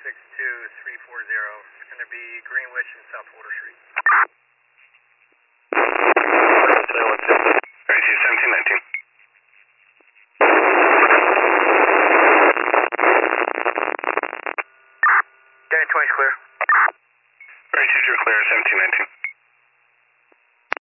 It's going to be Greenwich and South Water Street. Alright, 1719.